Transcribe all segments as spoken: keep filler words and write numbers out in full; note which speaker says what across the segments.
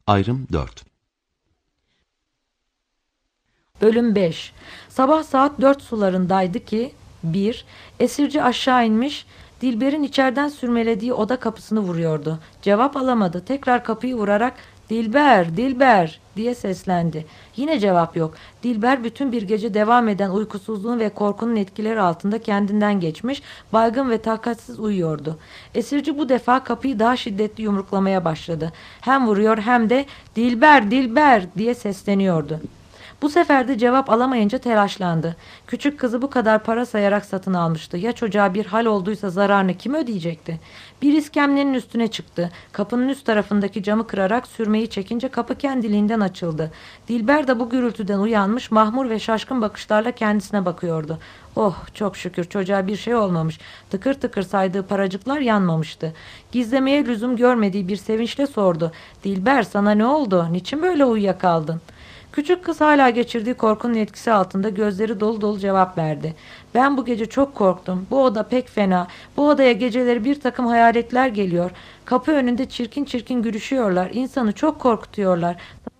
Speaker 1: Ayrım dört.
Speaker 2: Bölüm beş. Sabah saat dört sularındaydı ki bir. Esirci aşağı inmiş, Dilber'in içeriden sürmelediği oda kapısını vuruyordu. Cevap alamadı. Tekrar kapıyı vurarak "Dilber, Dilber" diye seslendi. Yine cevap yok. Dilber bütün bir gece devam eden uykusuzluğun ve korkunun etkileri altında kendinden geçmiş, baygın ve takatsiz uyuyordu. Esirci bu defa kapıyı daha şiddetli yumruklamaya başladı. Hem vuruyor hem de "Dilber, Dilber" diye sesleniyordu. Bu sefer de cevap alamayınca telaşlandı. Küçük kızı bu kadar para sayarak satın almıştı. Ya çocuğa bir hal olduysa zararını kim ödeyecekti? Bir iskemlenin üstüne çıktı. Kapının üst tarafındaki camı kırarak sürmeyi çekince kapı kendiliğinden açıldı. Dilber de bu gürültüden uyanmış, mahmur ve şaşkın bakışlarla kendisine bakıyordu. Oh, çok şükür çocuğa bir şey olmamış. Tıkır tıkır saydığı paracıklar yanmamıştı. Gizlemeye lüzum görmediği bir sevinçle sordu. "Dilber, sana ne oldu? Niçin böyle uyuyakaldın?" Küçük kız hala geçirdiği korkunun etkisi altında gözleri dolu dolu cevap verdi. "Ben bu gece çok korktum. Bu oda pek fena. Bu odaya geceleri bir takım hayaletler geliyor. Kapı önünde çirkin çirkin gülüşüyorlar. İnsanı çok korkutuyorlar.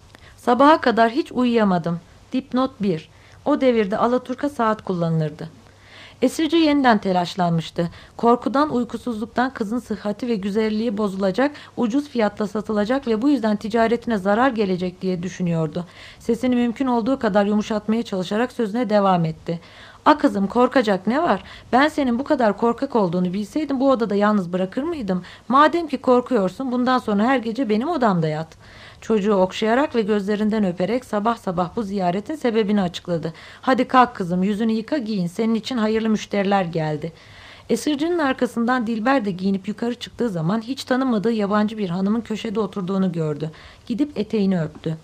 Speaker 2: Sabaha kadar hiç uyuyamadım." Dipnot bir. O devirde alaturka saat kullanılırdı. Esirci yeniden telaşlanmıştı. Korkudan, uykusuzluktan kızın sıhhati ve güzelliği bozulacak, ucuz fiyatla satılacak ve bu yüzden ticaretine zarar gelecek diye düşünüyordu. Sesini mümkün olduğu kadar yumuşatmaya çalışarak sözüne devam etti. "A kızım, korkacak ne var? Ben senin bu kadar korkak olduğunu bilseydim bu odada yalnız bırakır mıydım? Madem ki korkuyorsun, bundan sonra her gece benim odamda yat." Çocuğu okşayarak ve gözlerinden öperek sabah sabah bu ziyaretin sebebini açıkladı. "Hadi kalk kızım, yüzünü yıka, giyin. Senin için hayırlı müşteriler geldi." Esircinin arkasından Dilber de giyinip yukarı çıktığı zaman hiç tanımadığı yabancı bir hanımın köşede oturduğunu gördü. Gidip eteğini öptü.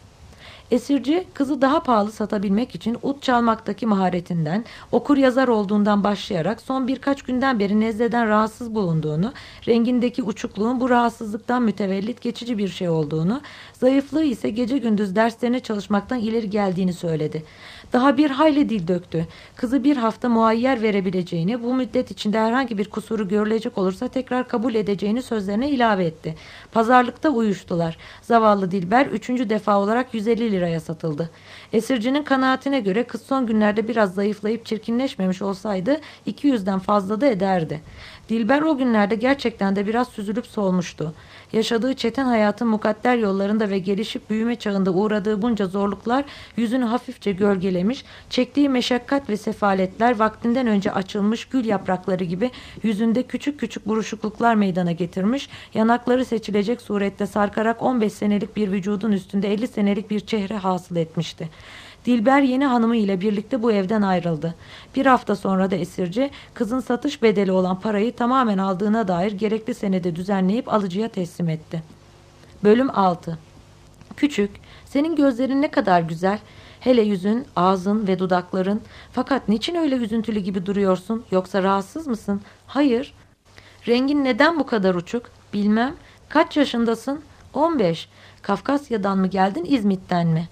Speaker 2: Esirci kızı daha pahalı satabilmek için ut çalmaktaki maharetinden, okur yazar olduğundan başlayarak son birkaç günden beri nezleden rahatsız bulunduğunu, rengindeki uçukluğun bu rahatsızlıktan mütevellit geçici bir şey olduğunu, zayıflığı ise gece gündüz derslerine çalışmaktan ileri geldiğini söyledi. Daha bir hayli dil döktü. Kızı bir hafta muayyer verebileceğini, bu müddet içinde herhangi bir kusuru görülecek olursa tekrar kabul edeceğini sözlerine ilave etti. Pazarlıkta uyuştular. Zavallı Dilber üçüncü defa olarak yüz elli liraya satıldı. Esircinin kanaatine göre kız son günlerde biraz zayıflayıp çirkinleşmemiş olsaydı iki yüzden fazla da ederdi. Dilber o günlerde gerçekten de biraz süzülüp solmuştu. Yaşadığı çetin hayatın mukadder yollarında ve gelişip büyüme çağında uğradığı bunca zorluklar yüzünü hafifçe gölgelemiş, çektiği meşakkat ve sefaletler vaktinden önce açılmış gül yaprakları gibi yüzünde küçük küçük buruşukluklar meydana getirmiş, yanakları seçilecek surette sarkarak on beş senelik bir vücudun üstünde elli senelik bir çehre hasıl etmişti. Dilber yeni hanımı ile birlikte bu evden ayrıldı. Bir hafta sonra da esirci kızın satış bedeli olan parayı tamamen aldığına dair gerekli senedi düzenleyip alıcıya teslim etti. Bölüm altı. "Küçük, senin gözlerin ne kadar güzel. Hele yüzün, ağzın ve dudakların. Fakat niçin öyle üzüntülü gibi duruyorsun? Yoksa rahatsız mısın?" "Hayır." "Rengin neden bu kadar uçuk?" "Bilmem." "Kaç yaşındasın?" "On beş." "Kafkasya'dan mı geldin, İzmit'ten mi?"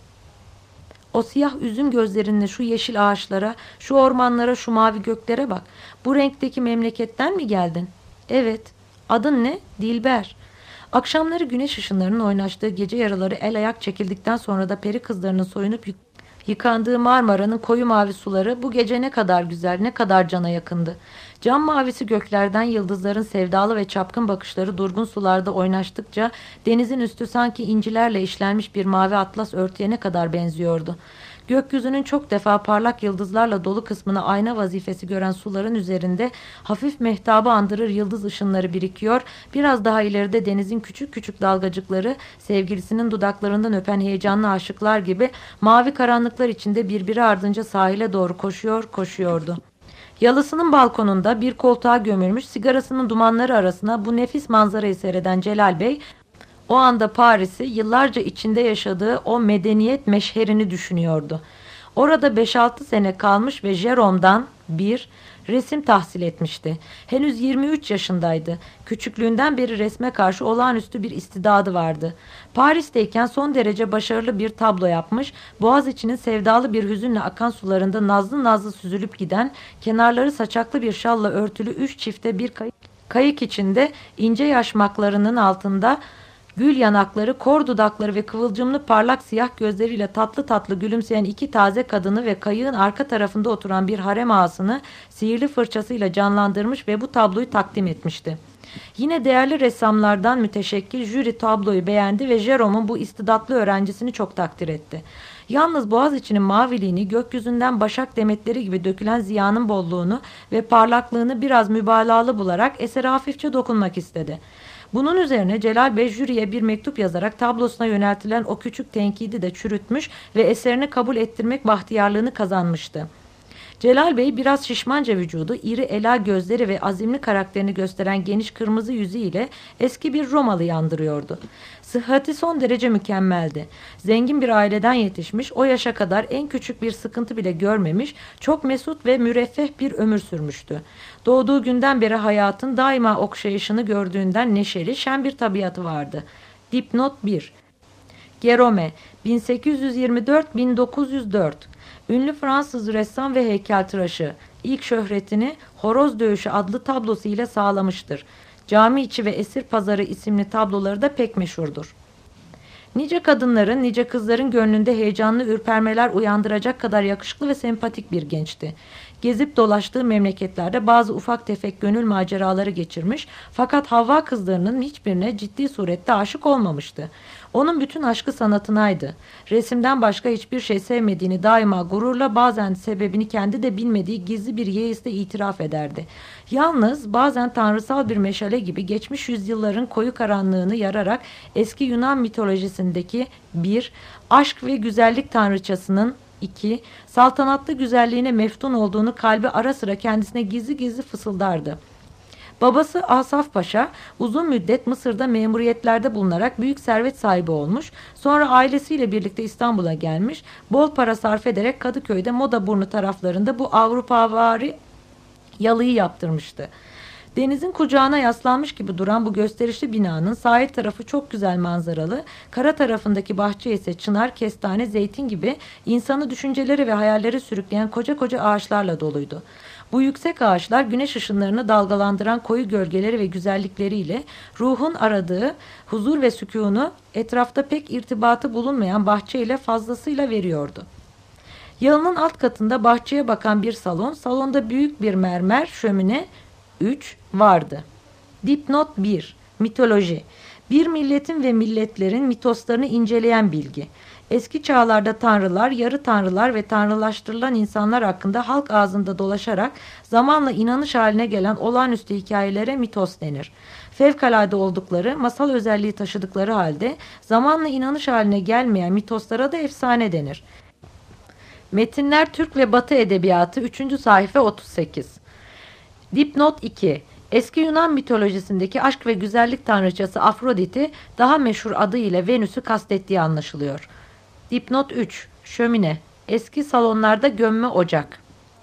Speaker 2: "O siyah üzüm gözlerinle şu yeşil ağaçlara, şu ormanlara, şu mavi göklere bak. Bu renkteki memleketten mi geldin?" "Evet." "Adın ne?" "Dilber." Akşamları güneş ışınlarının oynaştığı gece yarıları el ayak çekildikten sonra da peri kızlarının soyunup yık yıkandığı Marmara'nın koyu mavi suları bu gece ne kadar güzel, ne kadar cana yakındı. Cam mavisi göklerden yıldızların sevdalı ve çapkın bakışları durgun sularda oynaştıkça denizin üstü sanki incilerle işlenmiş bir mavi atlas örtüye ne kadar benziyordu. Gökyüzünün çok defa parlak yıldızlarla dolu kısmını ayna vazifesi gören suların üzerinde hafif mehtabı andırır yıldız ışınları birikiyor, biraz daha ileride denizin küçük küçük dalgacıkları sevgilisinin dudaklarından öpen heyecanlı aşıklar gibi mavi karanlıklar içinde birbiri ardınca sahile doğru koşuyor, koşuyordu. Yalısının balkonunda bir koltuğa gömülmüş, sigarasının dumanları arasına bu nefis manzarayı seyreden Celal Bey, o anda Paris'i, yıllarca içinde yaşadığı o medeniyet meşherini düşünüyordu. Orada beş altı sene kalmış ve Jerome'dan bir resim tahsil etmişti. Henüz yirmi üç yaşındaydı. Küçüklüğünden beri resme karşı olağanüstü bir istidadı vardı. Paris'teyken son derece başarılı bir tablo yapmış, Boğaziçi'nin sevdalı bir hüzünle akan sularında nazlı nazlı süzülüp giden, kenarları saçaklı bir şalla örtülü üç çifte bir kayık, kayık içinde ince yaşmaklarının altında Gül yanakları, kor dudakları ve kıvılcımlı parlak siyah gözleriyle tatlı tatlı gülümseyen iki taze kadını ve kayığın arka tarafında oturan bir harem ağasını sihirli fırçasıyla canlandırmış ve bu tabloyu takdim etmişti. Yine değerli ressamlardan müteşekkil jüri tabloyu beğendi ve Jerome'un bu istidatlı öğrencisini çok takdir etti. Yalnız Boğaziçi'nin maviliğini, gökyüzünden başak demetleri gibi dökülen ziyanın bolluğunu ve parlaklığını biraz mübalağalı bularak esere hafifçe dokunmak istedi. Bunun üzerine Celal Bey jüriye bir mektup yazarak tablosuna yöneltilen o küçük tenkidi de çürütmüş ve eserini kabul ettirmek bahtiyarlığını kazanmıştı. Celal Bey biraz şişmanca vücudu, iri ela gözleri ve azimli karakterini gösteren geniş kırmızı yüzüyle eski bir Romalı andırıyordu. Sıhhati son derece mükemmeldi. Zengin bir aileden yetişmiş, o yaşa kadar en küçük bir sıkıntı bile görmemiş, çok mesut ve müreffeh bir ömür sürmüştü. Doğduğu günden beri hayatın daima okşayışını gördüğünden neşeli, şen bir tabiatı vardı. Dipnot bir. Gerome, bin sekiz yüz yirmi dört - bin dokuz yüz dört. Ünlü Fransız ressam ve heykeltıraşı, ilk şöhretini Horoz Dövüşü adlı tablosu ile sağlamıştır. Cami içi ve Esir Pazarı isimli tabloları da pek meşhurdur. Nice kadınların, nice kızların gönlünde heyecanlı ürpermeler uyandıracak kadar yakışıklı ve sempatik bir gençti. Gezip dolaştığı memleketlerde bazı ufak tefek gönül maceraları geçirmiş fakat Havva kızlarının hiçbirine ciddi surette aşık olmamıştı. Onun bütün aşkı sanatınaydı. Resimden başka hiçbir şey sevmediğini daima gururla, bazen sebebini kendi de bilmediği gizli bir yeisle itiraf ederdi. Yalnız bazen tanrısal bir meşale gibi geçmiş yüzyılların koyu karanlığını yararak eski Yunan mitolojisindeki bir aşk ve güzellik tanrıçasının iki saltanatlı güzelliğine meftun olduğunu kalbi ara sıra kendisine gizli gizli fısıldardı. Babası Asaf Paşa uzun müddet Mısır'da memuriyetlerde bulunarak büyük servet sahibi olmuş, sonra ailesiyle birlikte İstanbul'a gelmiş, bol para sarf ederek Kadıköy'de Modaburnu taraflarında bu Avrupavari yalıyı yaptırmıştı. Denizin kucağına yaslanmış gibi duran bu gösterişli binanın sahil tarafı çok güzel manzaralı, kara tarafındaki bahçe ise çınar, kestane, zeytin gibi insanı düşünceleri ve hayalleri sürükleyen koca koca ağaçlarla doluydu. Bu yüksek ağaçlar güneş ışınlarını dalgalandıran koyu gölgeleri ve güzellikleriyle ruhun aradığı huzur ve sükûnu etrafta pek irtibatı bulunmayan bahçeyle fazlasıyla veriyordu. Yalının alt katında bahçeye bakan bir salon, salonda büyük bir mermer şömine üç vardı. Dipnot bir. Mitoloji. Bir milletin ve milletlerin mitoslarını inceleyen bilgi. Eski çağlarda tanrılar, yarı tanrılar ve tanrılaştırılan insanlar hakkında halk ağzında dolaşarak zamanla inanış haline gelen olağanüstü hikayelere mitos denir. Fevkalade oldukları, masal özelliği taşıdıkları halde zamanla inanış haline gelmeyen mitoslara da efsane denir. Metinler Türk ve Batı Edebiyatı üçüncü sayfa otuz sekiz. Dipnot iki. Eski Yunan mitolojisindeki aşk ve güzellik tanrıçası Afrodit'i daha meşhur adıyla Venüs'ü kastettiği anlaşılıyor. Dipnot üç. Şömine. Eski salonlarda gömme ocak.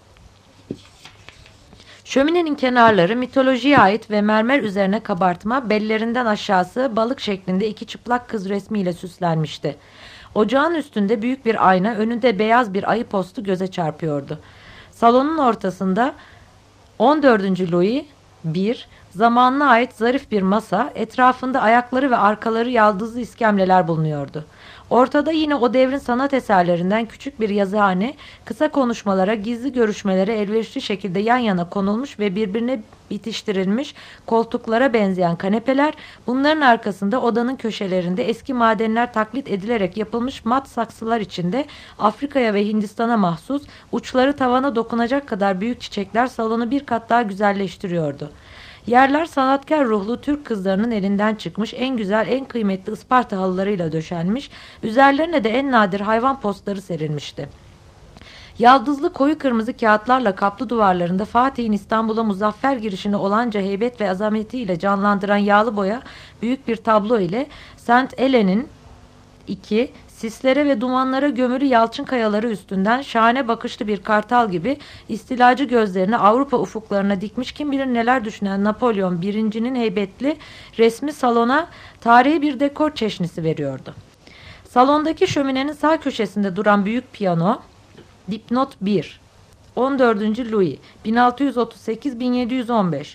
Speaker 2: Şöminenin kenarları mitolojiye ait ve mermer üzerine kabartma, bellerinden aşağısı balık şeklinde iki çıplak kız resmiyle süslenmişti. Ocağın üstünde büyük bir ayna, önünde beyaz bir ayı postu göze çarpıyordu. Salonun ortasında on dördüncü Louis bir zamanına ait zarif bir masa, etrafında ayakları ve arkaları yaldızlı iskemleler bulunuyordu. Ortada yine o devrin sanat eserlerinden küçük bir yazıhane, kısa konuşmalara, gizli görüşmelere elverişli şekilde yan yana konulmuş ve birbirine bitiştirilmiş koltuklara benzeyen kanepeler, bunların arkasında odanın köşelerinde eski madenler taklit edilerek yapılmış mat saksılar içinde Afrika'ya ve Hindistan'a mahsus uçları tavana dokunacak kadar büyük çiçekler salonu bir kat daha güzelleştiriyordu. Yerler sanatkar ruhlu Türk kızlarının elinden çıkmış en güzel, en kıymetli Isparta halılarıyla döşenmiş, üzerlerine de en nadir hayvan postları serilmişti. Yaldızlı koyu kırmızı kağıtlarla kaplı duvarlarında Fatih'in İstanbul'a muzaffer girişini olanca heybet ve azametiyle canlandıran yağlı boya büyük bir tablo ile Saint Helen'in iki sislere ve dumanlara gömülü yalçın kayaları üstünden şahane bakışlı bir kartal gibi istilacı gözlerini Avrupa ufuklarına dikmiş kim bilir neler düşünen Napolyon birincinin heybetli resmi salona tarihi bir dekor çeşnisi veriyordu. Salondaki şöminenin sağ köşesinde duran büyük piyano, dipnot bir. on dördüncü Louis bin altı yüz otuz sekiz - bin yedi yüz on beş.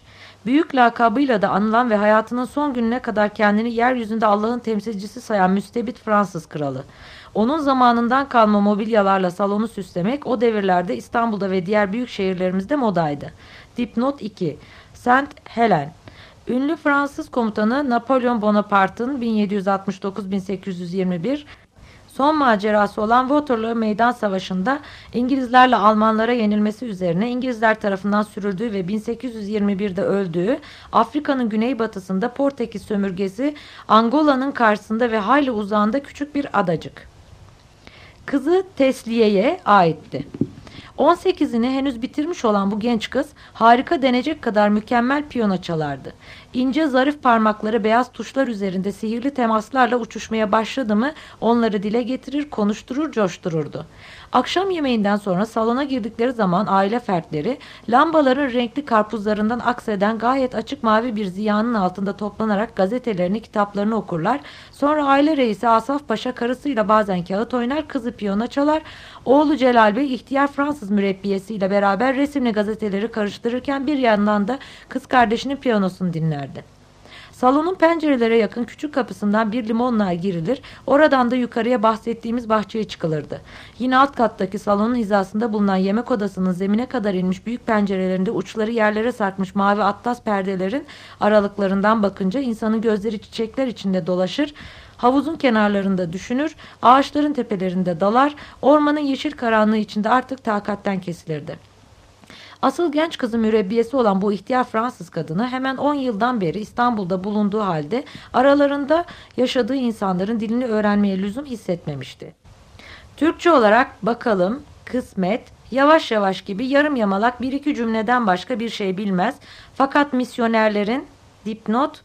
Speaker 2: Büyük lakabıyla da anılan ve hayatının son gününe kadar kendini yeryüzünde Allah'ın temsilcisi sayan müstebit Fransız kralı. Onun zamanından kalma mobilyalarla salonu süslemek o devirlerde İstanbul'da ve diğer büyük şehirlerimizde modaydı. Dipnot iki. Saint Helen. Ünlü Fransız komutanı Napolyon Bonaparte'ın bin yedi yüz altmış dokuz bin sekiz yüz yirmi bir son macerası olan Waterloo Meydan Savaşı'nda İngilizlerle Almanlara yenilmesi üzerine İngilizler tarafından sürüldüğü ve bin sekiz yüz yirmi birde öldüğü, Afrika'nın güneybatısında Portekiz sömürgesi Angola'nın karşısında ve hayli uzağında küçük bir adacık. Kızı Tesliye'ye aitti. on sekizini henüz bitirmiş olan bu genç kız harika denecek kadar mükemmel piyano çalardı. İnce zarif parmakları beyaz tuşlar üzerinde sihirli temaslarla uçuşmaya başladı mı onları dile getirir, konuşturur, coştururdu. Akşam yemeğinden sonra salona girdikleri zaman aile fertleri lambaların renkli karpuzlarından akseden gayet açık mavi bir ziyanın altında toplanarak gazetelerini, kitaplarını okurlar. Sonra aile reisi Asaf Paşa karısıyla bazen kağıt oynar, kızı piyano çalar. Oğlu Celal Bey ihtiyar Fransız mürebbiyesiyle beraber resimli gazeteleri karıştırırken bir yandan da kız kardeşinin piyanosunu dinlerdi. Salonun pencerelere yakın küçük kapısından bir limonluğa girilir, oradan da yukarıya bahsettiğimiz bahçeye çıkılırdı. Yine alt kattaki salonun hizasında bulunan yemek odasının zemine kadar inmiş büyük pencerelerinde uçları yerlere sarkmış mavi atlas perdelerin aralıklarından bakınca insanın gözleri çiçekler içinde dolaşır, havuzun kenarlarında düşünür, ağaçların tepelerinde dalar, ormanın yeşil karanlığı içinde artık takatten kesilirdi. Asıl genç kızı mürebbiyesi olan bu ihtiyar Fransız kadını hemen on yıldan beri İstanbul'da bulunduğu halde aralarında yaşadığı insanların dilini öğrenmeye lüzum hissetmemişti. Türkçe olarak bakalım, kısmet, yavaş yavaş gibi yarım yamalak bir iki cümleden başka bir şey bilmez. Fakat misyonerlerin, dipnot,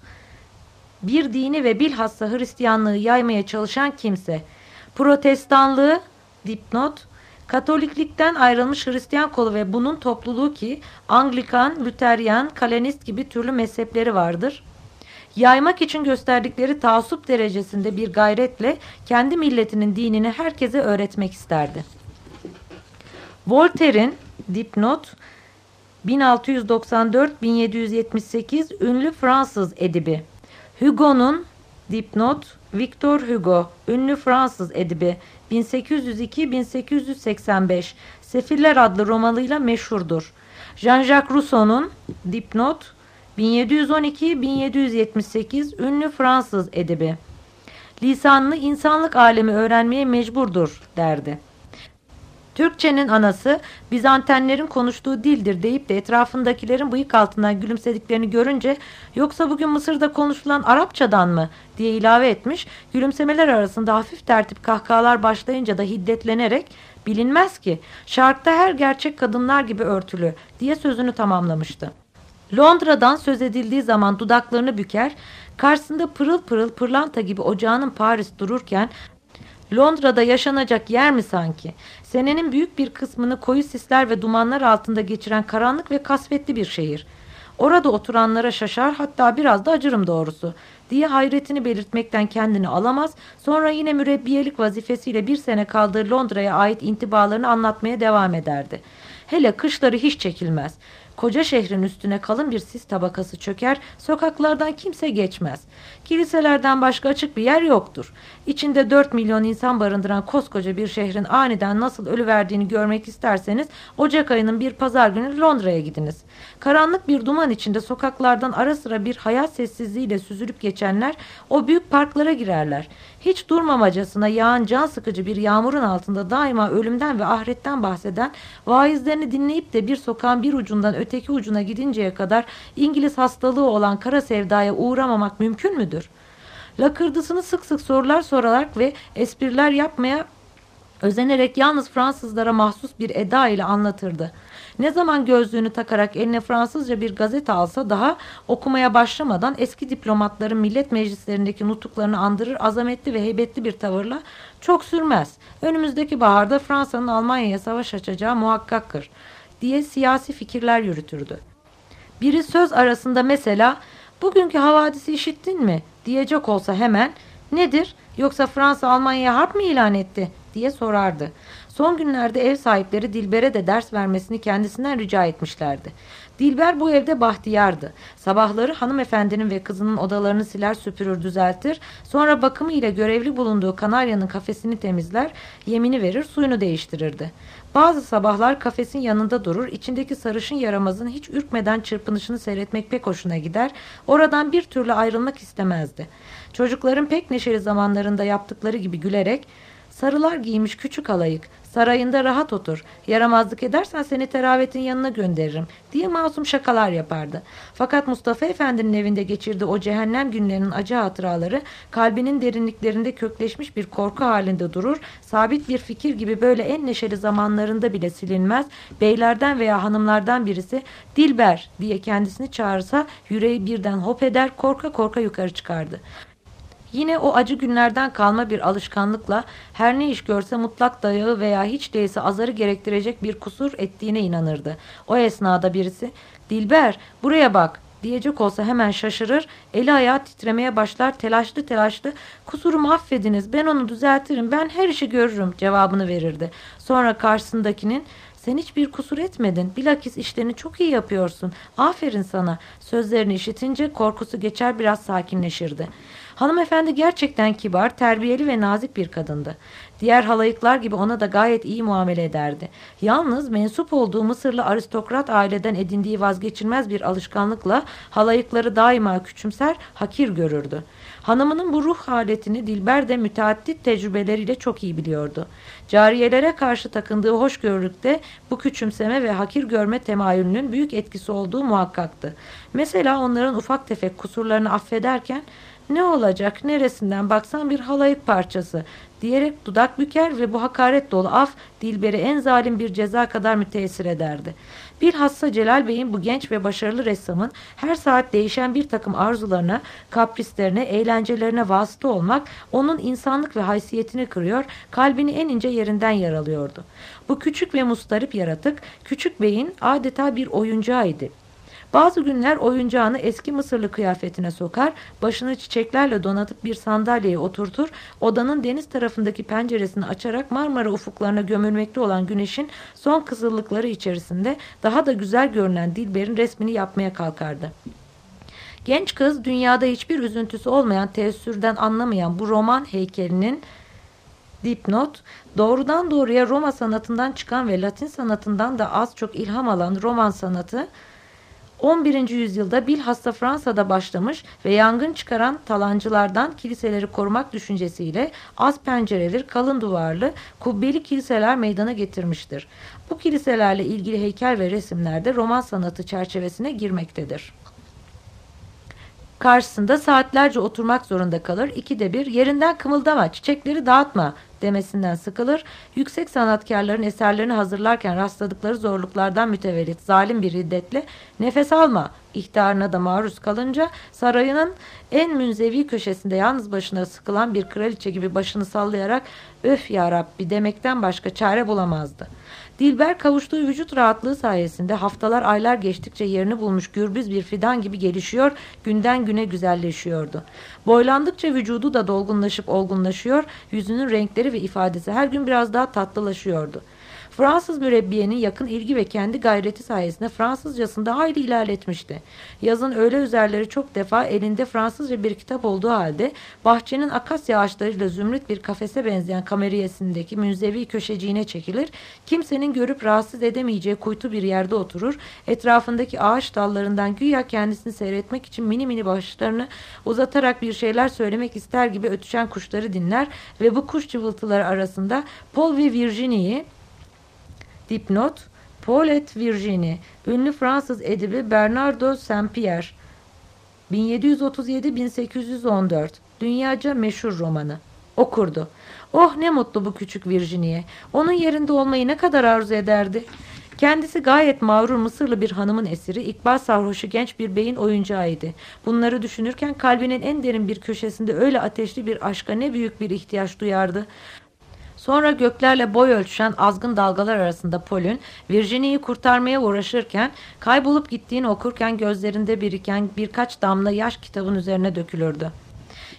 Speaker 2: bir dini ve bilhassa Hristiyanlığı yaymaya çalışan kimse, Protestanlığı, dipnot, Katoliklikten ayrılmış Hristiyan kolu ve bunun topluluğu ki Anglikan, Lüteryan, Kalenist gibi türlü mezhepleri vardır. Yaymak için gösterdikleri taassup derecesinde bir gayretle kendi milletinin dinini herkese öğretmek isterdi. Voltaire'in dipnot bin altı yüz doksan dört bin yedi yüz yetmiş sekiz ünlü Fransız edibi. Hugo'nun dipnot Victor Hugo ünlü Fransız edibi bin sekiz yüz iki bin sekiz yüz seksen beş Sefiller adlı romanıyla meşhurdur. Jean-Jacques Rousseau'nun dipnot bin yedi yüz on iki bin yedi yüz yetmiş sekiz ünlü Fransız edibi. Lisanını insanlık alemi öğrenmeye mecburdur derdi. Türkçenin anası Bizantenlerin konuştuğu dildir deyip de etrafındakilerin bıyık altından gülümsediklerini görünce yoksa bugün Mısır'da konuşulan Arapçadan mı diye ilave etmiş. Gülümsemeler arasında hafif tertip kahkahalar başlayınca da hiddetlenerek bilinmez ki şarkta her gerçek kadınlar gibi örtülü diye sözünü tamamlamıştı. Londra'dan söz edildiği zaman dudaklarını büker, karşısında pırıl pırıl pırlanta gibi ocağının Paris dururken Londra'da yaşanacak yer mi sanki? Senenin büyük bir kısmını koyu sisler ve dumanlar altında geçiren karanlık ve kasvetli bir şehir. Orada oturanlara şaşar, hatta biraz da acırım doğrusu diye hayretini belirtmekten kendini alamaz. Sonra yine mürebbiyelik vazifesiyle bir sene kaldığı Londra'ya ait intibalarını anlatmaya devam ederdi. Hele kışları hiç çekilmez. Koca şehrin üstüne kalın bir sis tabakası çöker, sokaklardan kimse geçmez. Kiliselerden başka açık bir yer yoktur. İçinde dört milyon insan barındıran koskoca bir şehrin aniden nasıl ölüverdiğini görmek isterseniz Ocak ayının bir pazar günü Londra'ya gidiniz. Karanlık bir duman içinde sokaklardan ara sıra bir hayat sessizliğiyle süzülüp geçenler o büyük parklara girerler. Hiç durmamacasına yağan can sıkıcı bir yağmurun altında daima ölümden ve ahiretten bahseden vaizlerini dinleyip de bir sokağın bir ucundan öteki ucuna gidinceye kadar İngiliz hastalığı olan kara sevdaya uğramamak mümkün müdür? Lakırdısını sık sık sorular sorarak ve espriler yapmaya özenerek yalnız Fransızlara mahsus bir eda ile anlatırdı. Ne zaman gözlüğünü takarak eline Fransızca bir gazete alsa daha okumaya başlamadan eski diplomatların millet meclislerindeki nutuklarını andırır azametli ve heybetli bir tavırla çok sürmez. Önümüzdeki baharda Fransa'nın Almanya'ya savaş açacağı muhakkaktır diye siyasi fikirler yürütürdü. Biri söz arasında mesela bugünkü havadisi işittin mi diyecek olsa hemen nedir yoksa Fransa Almanya'ya harp mı ilan etti diye sorardı. Son günlerde ev sahipleri Dilber'e de ders vermesini kendisinden rica etmişlerdi. Dilber bu evde bahtiyardı. Sabahları hanımefendinin ve kızının odalarını siler süpürür düzeltir, sonra bakımı ile görevli bulunduğu kanaryanın kafesini temizler, yemini verir, suyunu değiştirirdi. Bazı sabahlar kafesin yanında durur, içindeki sarışın yaramazın hiç ürkmeden çırpınışını seyretmek pek hoşuna gider, oradan bir türlü ayrılmak istemezdi. Çocukların pek neşeli zamanlarında yaptıkları gibi gülerek, "Sarılar giymiş küçük halayık, sarayında rahat otur, yaramazlık edersen seni teravetin yanına gönderirim" diye masum şakalar yapardı. Fakat Mustafa Efendi'nin evinde geçirdiği o cehennem günlerinin acı hatıraları kalbinin derinliklerinde kökleşmiş bir korku halinde durur, sabit bir fikir gibi böyle en neşeli zamanlarında bile silinmez, beylerden veya hanımlardan birisi "Dilber" diye kendisini çağırsa yüreği birden hop eder, korka korka yukarı çıkardı. Yine o acı günlerden kalma bir alışkanlıkla her ne iş görse mutlak dayağı veya hiç değilse azarı gerektirecek bir kusur ettiğine inanırdı. O esnada birisi "Dilber, buraya bak" diyecek olsa hemen şaşırır, eli ayağı titremeye başlar, telaşlı telaşlı "Kusurumu affediniz, ben onu düzeltirim, ben her işi görürüm" cevabını verirdi. Sonra karşısındakinin "Sen hiçbir kusur etmedin, bilakis işlerini çok iyi yapıyorsun, aferin sana" sözlerini işitince korkusu geçer, biraz sakinleşirdi. Hanımefendi gerçekten kibar, terbiyeli ve nazik bir kadındı. Diğer halayıklar gibi ona da gayet iyi muamele ederdi. Yalnız mensup olduğu Mısırlı aristokrat aileden edindiği vazgeçilmez bir alışkanlıkla halayıkları daima küçümser, hakir görürdü. Hanımının bu ruh haletini Dilber de müteaddit tecrübeleriyle çok iyi biliyordu. Cariyelere karşı takındığı hoşgörülükte bu küçümseme ve hakir görme temayülünün büyük etkisi olduğu muhakkaktı. Mesela onların ufak tefek kusurlarını affederken "Ne olacak, neresinden baksan bir halayık parçası" diyerek dudak büker ve bu hakaret dolu af Dilber'i en zalim bir ceza kadar müteessir ederdi. Bilhassa Celal Bey'in bu genç ve başarılı ressamın her saat değişen bir takım arzularına, kaprislerine, eğlencelerine vasıta olmak onun insanlık ve haysiyetini kırıyor, kalbini en ince yerinden yaralıyordu. Bu küçük ve mustarip yaratık, Küçük Bey'in adeta bir oyuncağıydı. Bazı günler oyuncağını eski Mısırlı kıyafetine sokar, başını çiçeklerle donatıp bir sandalyeye oturtur, odanın deniz tarafındaki penceresini açarak Marmara ufuklarına gömülmekte olan güneşin son kızıllıkları içerisinde daha da güzel görünen Dilber'in resmini yapmaya kalkardı. Genç kız dünyada hiçbir üzüntüsü olmayan, teessürden anlamayan bu roman heykelinin dipnot, doğrudan doğruya Roma sanatından çıkan ve Latin sanatından da az çok ilham alan roman sanatı, on birinci yüzyılda bilhassa Fransa'da başlamış ve yangın çıkaran talancılardan kiliseleri korumak düşüncesiyle az pencereli, kalın duvarlı, kubbeli kiliseler meydana getirmiştir. Bu kiliselerle ilgili heykel ve resimler de roman sanatı çerçevesine girmektedir. Karşısında saatlerce oturmak zorunda kalır, ikide bir "Yerinden kımıldama, çiçekleri dağıtma" demesinden sıkılır, yüksek sanatkarların eserlerini hazırlarken rastladıkları zorluklardan mütevellit zalim bir hiddetle "Nefes alma" ihtarına da maruz kalınca sarayının en münzevi köşesinde yalnız başına sıkılan bir kraliçe gibi başını sallayarak "Öf ya Rabbi" demekten başka çare bulamazdı. Dilber kavuştuğu vücut rahatlığı sayesinde haftalar aylar geçtikçe yerini bulmuş gürbüz bir fidan gibi gelişiyor, günden güne güzelleşiyordu. Boylandıkça vücudu da dolgunlaşıp olgunlaşıyor, yüzünün renkleri ve ifadesi her gün biraz daha tatlılaşıyordu. Fransız mürebbiyenin yakın ilgi ve kendi gayreti sayesinde Fransızcasında hayli ilerletmişti. Yazın öğle üzerleri çok defa elinde Fransızca bir kitap olduğu halde bahçenin akasya ağaçlarıyla zümrüt bir kafese benzeyen kameriyesindeki münzevi köşeciğine çekilir, kimsenin görüp rahatsız edemeyeceği kuytu bir yerde oturur, etrafındaki ağaç dallarından güya kendisini seyretmek için mini mini başlarını uzatarak bir şeyler söylemek ister gibi ötüşen kuşları dinler ve bu kuş cıvıltıları arasında Paul ve Virginie'yi dipnot, Paul et Virginie, ünlü Fransız edibi Bernardo Saint-Pierre, bin yedi yüz otuz yedi bin sekiz yüz on dört, dünyaca meşhur romanı okurdu. Oh ne mutlu bu küçük Virginie, onun yerinde olmayı ne kadar arzu ederdi. Kendisi gayet mağrur Mısırlı bir hanımın esiri, ikbal sarhoşu genç bir beyin oyuncağıydı. Bunları düşünürken kalbinin en derin bir köşesinde öyle ateşli bir aşka ne büyük bir ihtiyaç duyardı. Sonra göklerle boy ölçüşen azgın dalgalar arasında Paul'ün Virginie'yi kurtarmaya uğraşırken, kaybolup gittiğini okurken gözlerinde biriken birkaç damla yaş kitabın üzerine dökülürdü.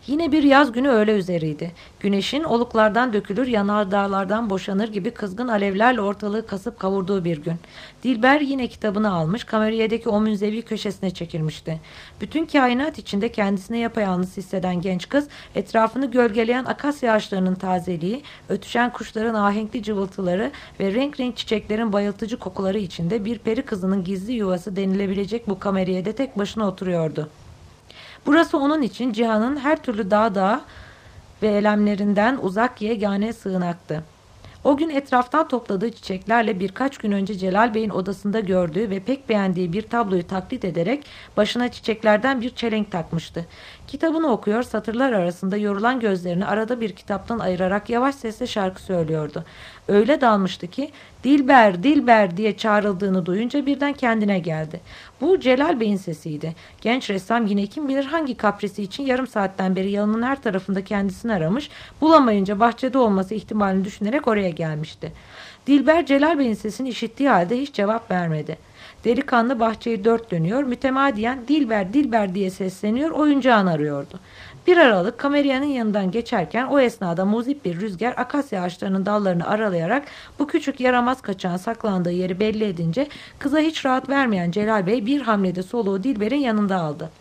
Speaker 2: Yine bir yaz günü öğle üzeriydi. Güneşin oluklardan dökülür, yanardağlardan boşanır gibi kızgın alevlerle ortalığı kasıp kavurduğu bir gün. Dilber yine kitabını almış, kameriyedeki o münzevi köşesine çekilmişti. Bütün kainat içinde kendisine yapayalnız hisseden genç kız, etrafını gölgeleyen akasya ağaçlarının tazeliği, ötüşen kuşların ahenkli cıvıltıları ve renk renk çiçeklerin bayıltıcı kokuları içinde bir peri kızının gizli yuvası denilebilecek bu kameriyede tek başına oturuyordu. Burası onun için cihanın her türlü dağ dağı ve elemlerinden uzak yegane sığınaktı. O gün etraftan topladığı çiçeklerle birkaç gün önce Celal Bey'in odasında gördüğü ve pek beğendiği bir tabloyu taklit ederek başına çiçeklerden bir çelenk takmıştı. Kitabını okuyor, satırlar arasında yorulan gözlerini arada bir kitaptan ayırarak yavaş sesle şarkı söylüyordu. Öyle dalmıştı ki Dilber, Dilber diye çağrıldığını duyunca birden kendine geldi. Bu Celal Bey'in sesiydi. Genç ressam yine kim bilir hangi kaprisi için yarım saatten beri yanının her tarafında kendisini aramış, bulamayınca bahçede olması ihtimalini düşünerek oraya gelmişti. Dilber Celal Bey'in sesini işittiği halde hiç cevap vermedi. Delikanlı bahçeyi dört dönüyor, mütemadiyen Dilber, Dilber diye sesleniyor, oyuncağını arıyordu. Bir aralık kameriyanın yanından geçerken o esnada muzip bir rüzgar akasya ağaçlarının dallarını aralayarak bu küçük yaramaz kaçağın saklandığı yeri belli edince kıza hiç rahat vermeyen Celal Bey bir hamlede soluğu Dilber'in yanında aldı.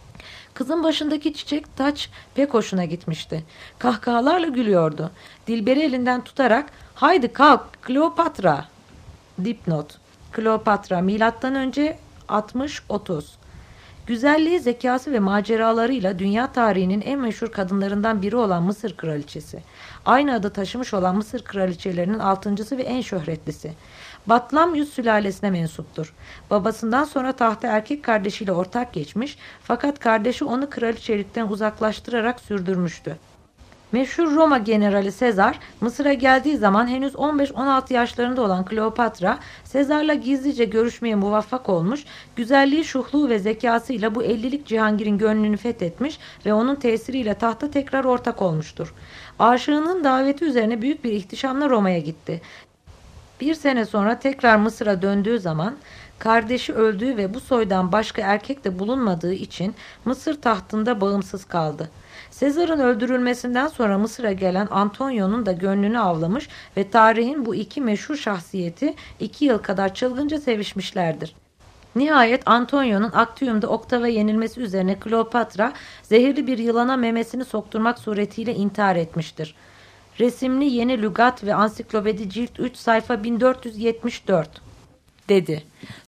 Speaker 2: Kızın başındaki çiçek taç pek hoşuna gitmişti. Kahkahalarla gülüyordu. Dilber'i elinden tutarak "Haydi kalk Kleopatra." Dipnot: Kleopatra milattan önce altmış otuz. Güzelliği, zekası ve maceralarıyla dünya tarihinin en meşhur kadınlarından biri olan Mısır kraliçesi. Aynı adı taşımış olan Mısır kraliçelerinin altıncısı ve en şöhretlisi. Batlamyus sülalesine mensuptur. Babasından sonra tahta erkek kardeşiyle ortak geçmiş, fakat kardeşi onu kraliçelikten uzaklaştırarak sürdürmüştü. Meşhur Roma generali Sezar, Mısır'a geldiği zaman henüz on beş on altı yaşlarında olan Kleopatra, Sezar'la gizlice görüşmeye muvaffak olmuş, güzelliği, şuhluğu ve zekasıyla bu ellilik Cihangir'in gönlünü fethetmiş ve onun tesiriyle tahta tekrar ortak olmuştur. Aşığının daveti üzerine büyük bir ihtişamla Roma'ya gitti. Bir sene sonra tekrar Mısır'a döndüğü zaman, kardeşi öldüğü ve bu soydan başka erkek de bulunmadığı için Mısır tahtında bağımsız kaldı. Sezar'ın öldürülmesinden sonra Mısır'a gelen Antonio'nun da gönlünü avlamış ve tarihin bu iki meşhur şahsiyeti iki yıl kadar çılgınca sevişmişlerdir. Nihayet Antonio'nun Actium'da Oktav'a yenilmesi üzerine Kleopatra zehirli bir yılana memesini sokturmak suretiyle intihar etmiştir. Resimli Yeni Lügat ve Ansiklopedi cilt üç sayfa bin dört yüz yetmiş dört dedi.